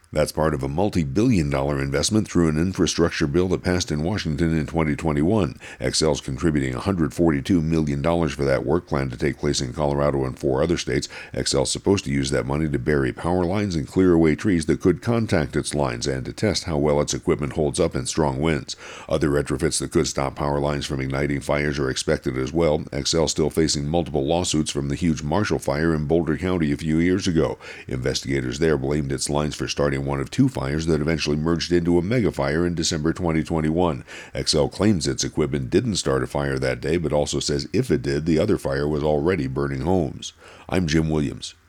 That's part of a multi-billion-dollar investment through an infrastructure bill that passed in Washington in 2021. Xcel's contributing $142 million for that work, planned to take place in Colorado and 4 other states. Xcel's supposed to use that money to bury power lines and clear away trees that could contact its lines and to test how well its equipment holds up in strong winds. Other retrofits that could stop power lines from igniting fires are expected as well. Xcel's still facing multiple lawsuits from the huge Marshall Fire in Boulder County a few years ago. Investigators there blamed its lines for starting one of 2 fires that eventually merged into a mega fire in December 2021. Xcel claims its equipment didn't start a fire that day, but also says if it did, the other fire was already burning homes. I'm Jim Williams.